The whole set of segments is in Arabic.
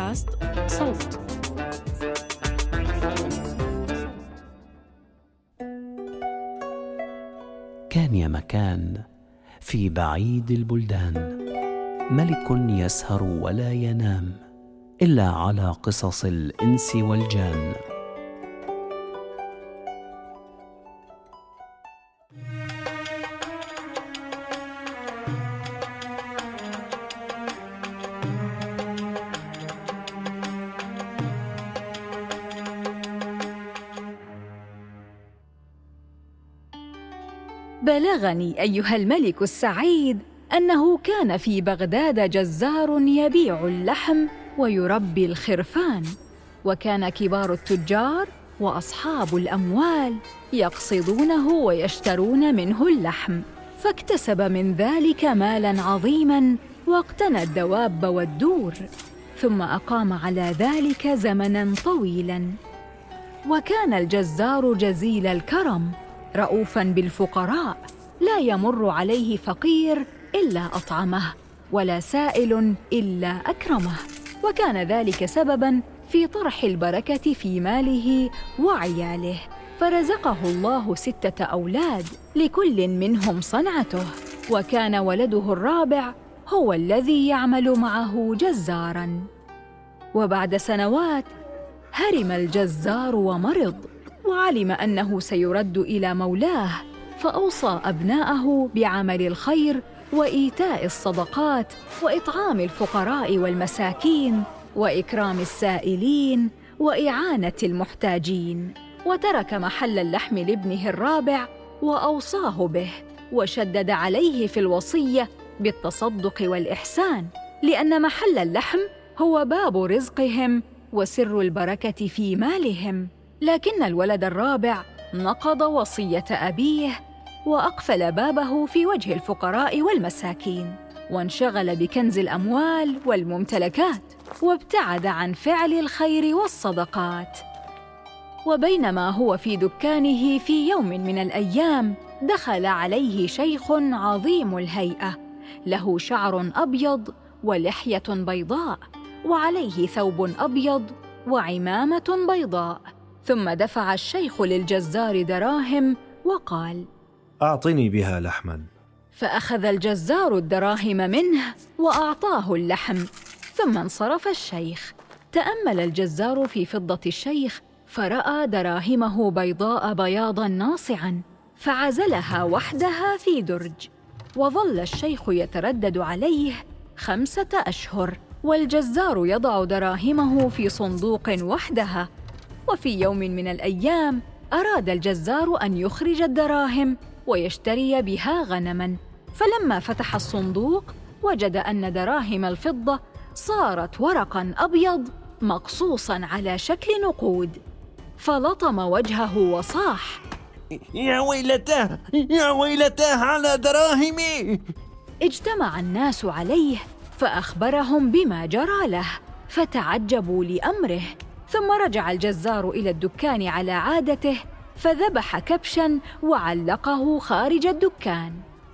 بودكاست صوت. كان يا مكان في بعيد البلدان ملك يسهر ولا ينام إلا على قصص الإنس والجان. بلغني أيها الملك السعيد أنه كان في بغداد جزار يبيع اللحم ويربي الخرفان، وكان كبار التجار وأصحاب الأموال يقصدونه ويشترون منه اللحم، فاكتسب من ذلك مالاً عظيماً واقتنى الدواب والدور، ثم أقام على ذلك زمناً طويلاً. وكان الجزار جزيل الكرم رؤوفاً بالفقراء، لا يمر عليه فقير إلا أطعمه ولا سائل إلا أكرمه، وكان ذلك سبباً في طرح البركة في ماله وعياله، فرزقه الله 6 أولاد لكل منهم صنعته، وكان ولده الرابع هو الذي يعمل معه جزاراً. وبعد سنوات هرم الجزار ومرض، وعلم أنه سيرد إلى مولاه، فأوصى أبناءه بعمل الخير وإيتاء الصدقات وإطعام الفقراء والمساكين وإكرام السائلين وإعانة المحتاجين، وترك محل اللحم لابنه الرابع وأوصاه به، وشدد عليه في الوصية بالتصدق والإحسان، لأن محل اللحم هو باب رزقهم وسر البركة في مالهم. لكن الولد الرابع نقض وصية أبيه وأقفل بابه في وجه الفقراء والمساكين، وانشغل بكنز الأموال والممتلكات، وابتعد عن فعل الخير والصدقات. وبينما هو في دكانه في يوم من الأيام، دخل عليه شيخ عظيم الهيئة، له شعر أبيض ولحية بيضاء، وعليه ثوب أبيض وعمامة بيضاء. ثم دفع الشيخ للجزار دراهم وقال: أعطني بها لحماً. فأخذ الجزار الدراهم منه وأعطاه اللحم، ثم انصرف الشيخ. تأمل الجزار في فضة الشيخ فرأى دراهمه بيضاء بياضاً ناصعاً، فعزلها وحدها في درج، وظل الشيخ يتردد عليه 5 أشهر، والجزار يضع دراهمه في صندوق وحدها. وفي يوم من الأيام أراد الجزار أن يخرج الدراهم ويشتري بها غنماً، فلما فتح الصندوق وجد أن دراهم الفضة صارت ورقاً أبيض مقصوصاً على شكل نقود، فلطم وجهه وصاح: يا ويلتاه يا ويلتاه على دراهمي! اجتمع الناس عليه فأخبرهم بما جرى له، فتعجبوا لأمره. ثم رجع الجزار إلى الدكان على عادته، فذبح كبشاً وعلقه خارج الدكان.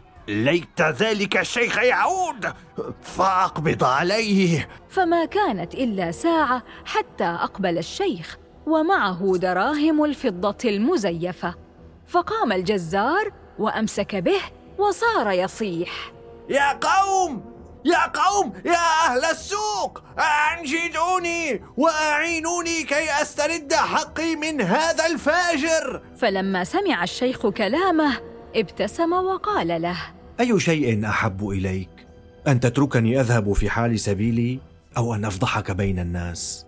ليت ذلك الشيخ يعود فأقبض عليه. فما كانت إلا ساعة حتى أقبل الشيخ ومعه دراهم الفضة المزيفة، فقام الجزار وأمسك به وصار يصيح: يا قوم يا أهل السوق، أنجدوني وأعينوني كي أسترد حقي من هذا الفاجر. فلما سمع الشيخ كلامه ابتسم وقال له: أي شيء أحب إليك، أن تتركني أذهب في حال سبيلي أو أن أفضحك بين الناس؟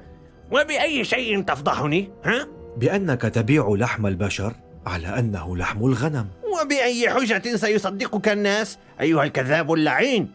وبأي شيء تفضحني؟ بأنك تبيع لحم البشر على أنه لحم الغنم. وبأي حجة سيصدقك الناس أيها الكذاب اللعين؟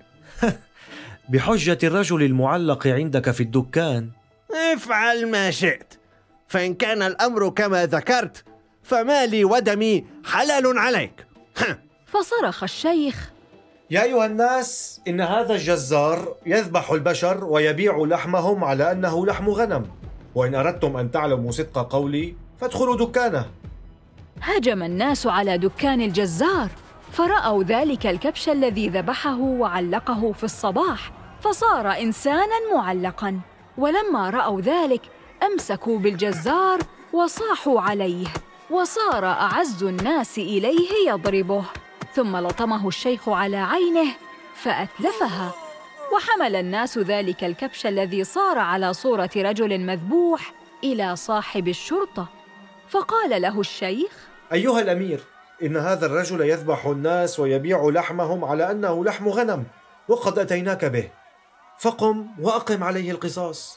بحجة الرجل المعلق عندك في الدكان. افعل ما شئت، فإن كان الأمر كما ذكرت فمالي ودمي حلال عليك. فصرخ الشيخ: يا أيها الناس، إن هذا الجزار يذبح البشر ويبيع لحمهم على أنه لحم غنم، وإن أردتم أن تعلموا صدق قولي فادخلوا دكانه. هجم الناس على دكان الجزار، فرأوا ذلك الكبش الذي ذبحه وعلقه في الصباح، فصار إنساناً معلقاً، ولما رأوا ذلك أمسكوا بالجزار وصاحوا عليه، وصار أعز الناس إليه يضربه، ثم لطمه الشيخ على عينه فأتلفها. وحمل الناس ذلك الكبش الذي صار على صورة رجل مذبوح إلى صاحب الشرطة، فقال له الشيخ: أيها الأمير، إن هذا الرجل يذبح الناس ويبيع لحمهم على أنه لحم غنم، وقد أتيناك به، فقم وأقم عليه القصاص.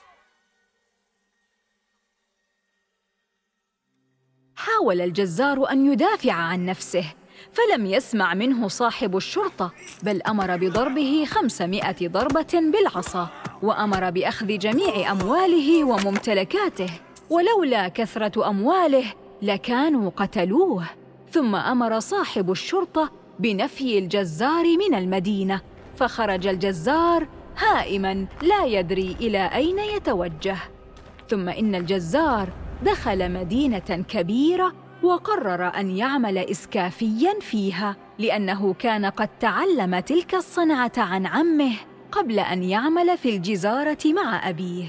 حاول الجزار أن يدافع عن نفسه، فلم يسمع منه صاحب الشرطة، بل أمر بضربه 500 ضربة بالعصا، وأمر بأخذ جميع أمواله وممتلكاته، ولولا كثرة أمواله لكانوا قتلوه. ثم أمر صاحب الشرطة بنفي الجزار من المدينة، فخرج الجزار هائماً لا يدري إلى أين يتوجه. ثم إن الجزار دخل مدينة كبيرة وقرر أن يعمل إسكافياً فيها، لأنه كان قد تعلم تلك الصنعة عن عمه قبل أن يعمل في الجزارة مع أبيه.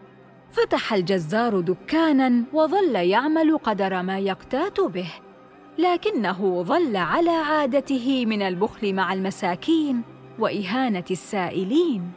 فتح الجزار دكاناً وظل يعمل قدر ما يقتات به، لكنه ظل على عادته من البخل مع المساكين وإهانة السائلين.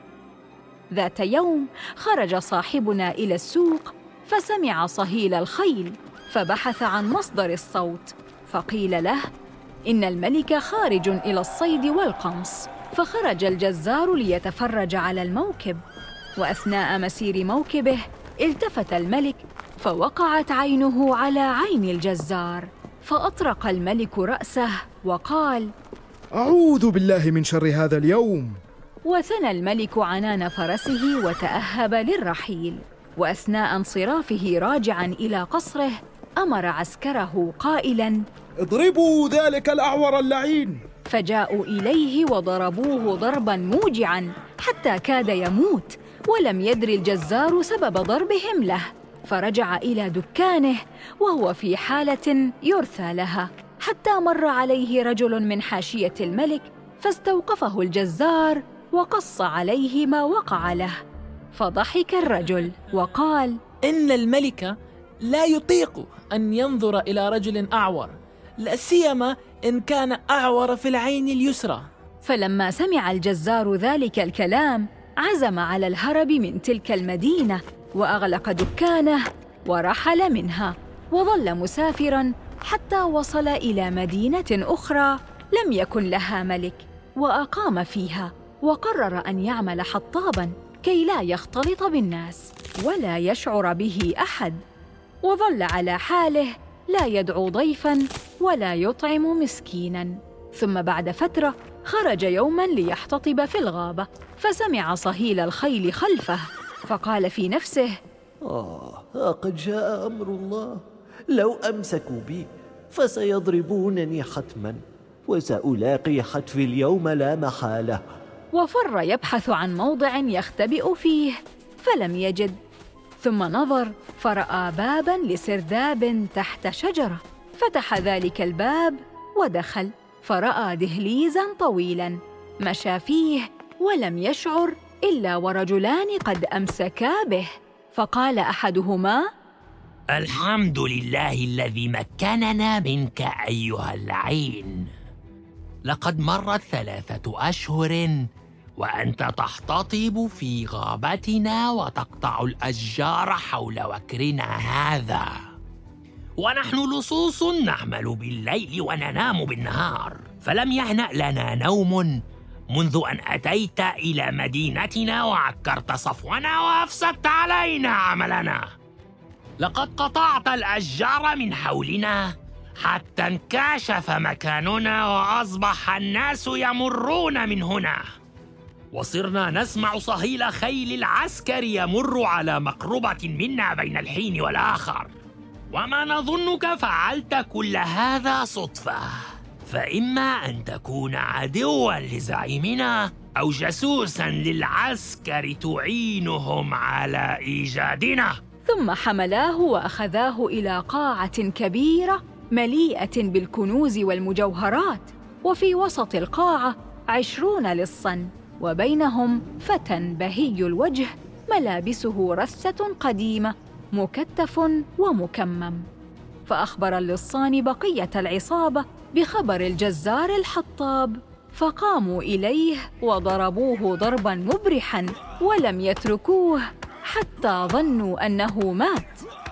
ذات يوم خرج صاحبنا إلى السوق فسمع صهيل الخيل، فبحث عن مصدر الصوت، فقيل له إن الملك خارج إلى الصيد والقمص. فخرج الجزار ليتفرج على الموكب، وأثناء مسير موكبه التفت الملك فوقعت عينه على عين الجزار، فأطرق الملك رأسه وقال: أعوذ بالله من شر هذا اليوم. وثنى الملك عنان فرسه وتأهب للرحيل، وأثناء انصرافه راجعاً إلى قصره أمر عسكره قائلاً: اضربوا ذلك الأعور اللعين. فجاءوا إليه وضربوه ضرباً موجعاً حتى كاد يموت، ولم يدري الجزار سبب ضربهم له، فرجع إلى دكانه وهو في حالة يرثى لها، حتى مر عليه رجل من حاشية الملك فاستوقفه الجزار وقص عليه ما وقع له. فضحك الرجل وقال: إن الملك لا يطيق أن ينظر إلى رجل أعور، لا سيما إن كان أعور في العين اليسرى. فلما سمع الجزار ذلك الكلام عزم على الهرب من تلك المدينة، وأغلق دكانه ورحل منها، وظل مسافراً حتى وصل إلى مدينة أخرى لم يكن لها ملك، وأقام فيها، وقرر أن يعمل حطاباً كي لا يختلط بالناس ولا يشعر به أحد، وظل على حاله لا يدعو ضيفاً ولا يطعم مسكيناً. ثم بعد فترة خرج يوماً ليحتطب في الغابة، فسمع صهيل الخيل خلفه، فقال في نفسه: قد جاء أمر الله، لو أمسكوا بي فسيضربونني حتماً، وسألاقي حتفي اليوم لا محالة. وفر يبحث عن موضع يختبئ فيه فلم يجد، ثم نظر فرأى باباً لسرداب تحت شجرة، فتح ذلك الباب ودخل، فرأى دهليزاً طويلاً مشى فيه ولم يشعر إلا ورجلان قد أمسكا به، فقال أحدهما: الحمد لله الذي مكننا منك أيها اللعين، لقد مرت 3 أشهر وأنت تحتطب في غابتنا وتقطع الأشجار حول وكرنا هذا، ونحن لصوص نعمل بالليل وننام بالنهار، فلم يهنأ لنا نوم منذ أن أتيت إلى مدينتنا وعكرت صفونا وأفسدت علينا عملنا. لقد قطعت الأشجار من حولنا حتى انكشف مكاننا وأصبح الناس يمرون من هنا، وصرنا نسمع صهيل خيل العسكر يمر على مقربة منا بين الحين والآخر، وما نظنك فعلت كل هذا صدفة، فإما أن تكون عدواً لزعيمنا أو جاسوساً للعسكر تعينهم على إيجادنا. ثم حملاه وأخذاه إلى قاعة كبيرة مليئة بالكنوز والمجوهرات، وفي وسط القاعة 20 لصاً، وبينهم فتى بهي الوجه ملابسه رثة قديمة، مكتف ومكمم. فأخبر اللصان بقية العصابة بخبر الجزار الحطاب، فقاموا إليه وضربوه ضرباً مبرحاً ولم يتركوه حتى ظنوا أنه مات.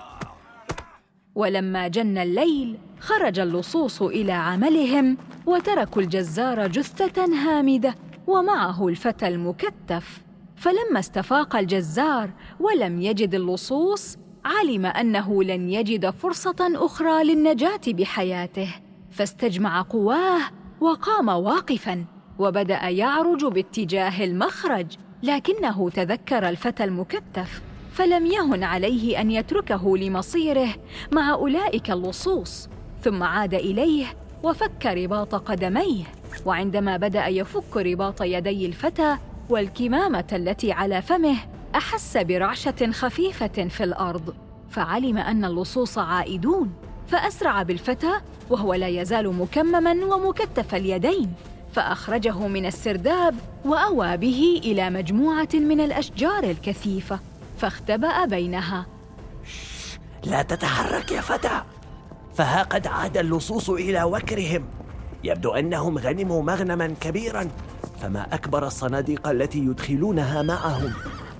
ولما جن الليل خرج اللصوص إلى عملهم وتركوا الجزار جثة هامدة ومعه الفتى المكتف. فلما استفاق الجزار ولم يجد اللصوص علم أنه لن يجد فرصة أخرى للنجاة بحياته، فاستجمع قواه وقام واقفاً وبدأ يعرج باتجاه المخرج، لكنه تذكر الفتى المكتف فلم يهن عليه أن يتركه لمصيره مع أولئك اللصوص. ثم عاد إليه وفك رباط قدميه، وعندما بدأ يفك رباط يدي الفتى والكمامة التي على فمه أحس برعشة خفيفة في الأرض، فعلم أن اللصوص عائدون، فأسرع بالفتى وهو لا يزال مكمماً ومكتف اليدين، فأخرجه من السرداب وأوى به إلى مجموعة من الأشجار الكثيفة فاختبأ بينها. لا تتحرك يا فتى، فها قد عاد اللصوص إلى وكرهم، يبدو أنهم غنموا مغنماً كبيراً، فما أكبر الصناديق التي يدخلونها معهم.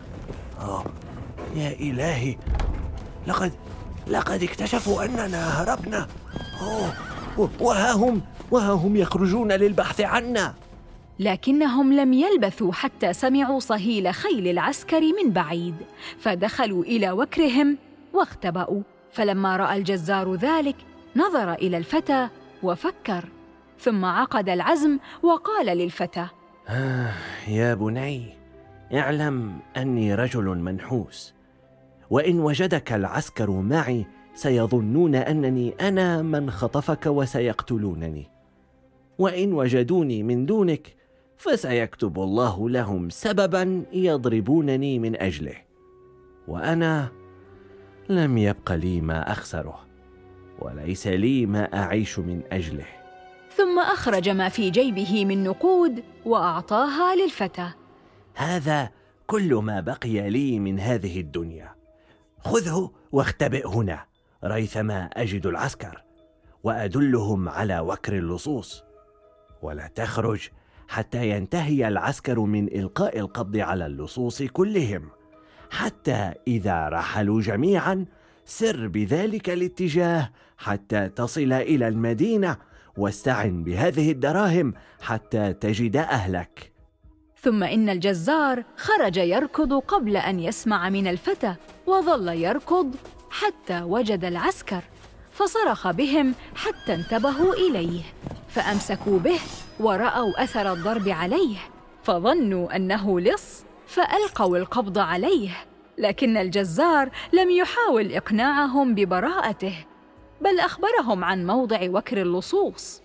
يا إلهي، لقد اكتشفوا أننا هربنا. وها هم يخرجون للبحث عنا. لكنهم لم يلبثوا حتى سمعوا صهيل خيل العسكر من بعيد، فدخلوا إلى وكرهم واختبأوا. فلما رأى الجزار ذلك نظر إلى الفتى وفكر، ثم عقد العزم وقال للفتى: يا بني، اعلم أني رجل منحوس، وإن وجدك العسكر معي سيظنون أنني أنا من خطفك وسيقتلونني، وإن وجدوني من دونك فسيكتب الله لهم سبباً يضربونني من أجله، وأنا لم يبق لي ما أخسره، وليس لي ما أعيش من أجله. ثم أخرج ما في جيبه من نقود وأعطاها للفتى. هذا كل ما بقي لي من هذه الدنيا، خذه واختبئ هنا ريثما أجد العسكر وأدلهم على وكر اللصوص، ولا تخرج حتى ينتهي العسكر من إلقاء القبض على اللصوص كلهم، حتى إذا رحلوا جميعا سر بذلك الاتجاه حتى تصل إلى المدينة، واستعن بهذه الدراهم حتى تجد أهلك. ثم إن الجزار خرج يركض قبل أن يسمع من الفتى، وظل يركض حتى وجد العسكر، فصرخ بهم حتى انتبهوا إليه، فأمسكوا به ورأوا أثر الضرب عليه، فظنوا أنه لص فألقوا القبض عليه. لكن الجزار لم يحاول إقناعهم ببراءته، بل أخبرهم عن موضع وكر اللصوص.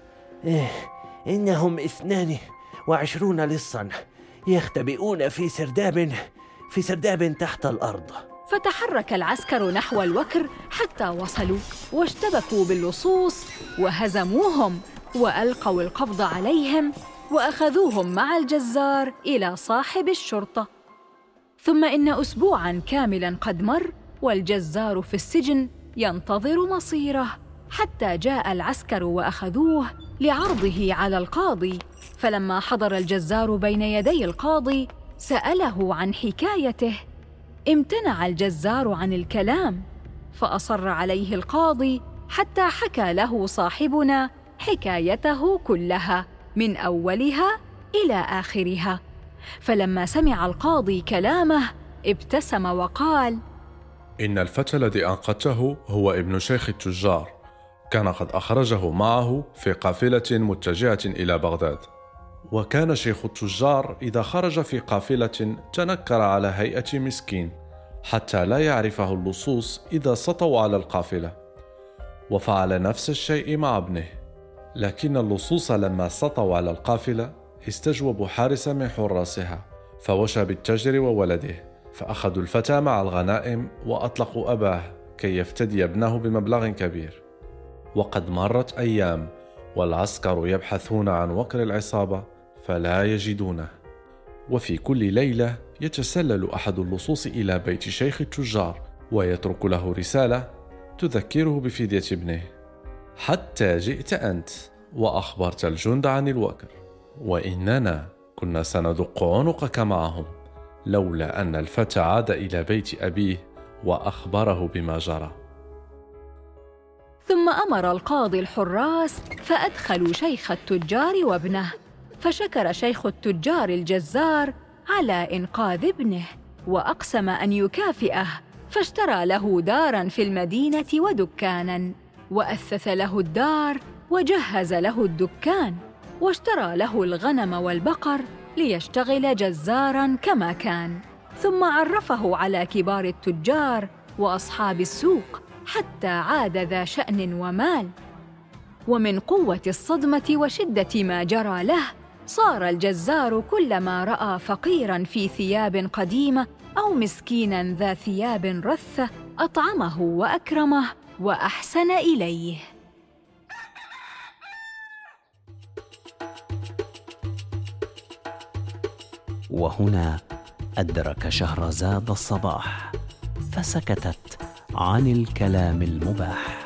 إنهم 22 لصاً يختبئون في سرداب تحت الأرض. فتحرك العسكر نحو الوكر حتى وصلوا، واشتبكوا باللصوص وهزموهم، وألقوا القبض عليهم وأخذوهم مع الجزار إلى صاحب الشرطة. ثم إن أسبوعاً كاملاً قد مر والجزار في السجن ينتظر مصيره، حتى جاء العسكر وأخذوه لعرضه على القاضي. فلما حضر الجزار بين يدي القاضي سأله عن حكايته، امتنع الجزار عن الكلام، فأصر عليه القاضي حتى حكى له صاحبنا حكايته كلها من أولها إلى آخرها. فلما سمع القاضي كلامه ابتسم وقال: إن الفتى الذي أنقذته هو ابن شيخ التجار، كان قد أخرجه معه في قافلة متجهة إلى بغداد. وكان شيخ التجار إذا خرج في قافلة تنكر على هيئة مسكين حتى لا يعرفه اللصوص إذا سطوا على القافلة، وفعل نفس الشيء مع ابنه. لكن اللصوص لما سطوا على القافلة استجوبوا حارس من حراسها، فوشى بالتاجر وولده، فأخذوا الفتى مع الغنائم وأطلقوا أباه كي يفتدي ابنه بمبلغ كبير. وقد مرت أيام والعسكر يبحثون عن وكر العصابة فلا يجدونه، وفي كل ليلة يتسلل أحد اللصوص إلى بيت شيخ التجار ويترك له رسالة تذكره بفدية ابنه. حتى جئت أنت وأخبرت الجند عن الوكر، وإننا كنا سندق عنقك معهم لولا أن الفتى عاد إلى بيت أبيه وأخبره بما جرى. ثم أمر القاضي الحراس فأدخلوا شيخ التجار وابنه، فشكر شيخ التجار الجزار على إنقاذ ابنه، وأقسم أن يكافئه، فاشترى له داراً في المدينة ودكاناً، وأثث له الدار وجهز له الدكان، واشترى له الغنم والبقر ليشتغل جزاراً كما كان. ثم عرفه على كبار التجار وأصحاب السوق حتى عاد ذا شأن ومال. ومن قوة الصدمة وشدة ما جرى له، صار الجزار كلما رأى فقيراً في ثياب قديمة أو مسكيناً ذا ثياب رثة أطعمه وأكرمه وأحسن إليه. وهنا أدرك شهرزاد الصباح، فسكتت عن الكلام المباح.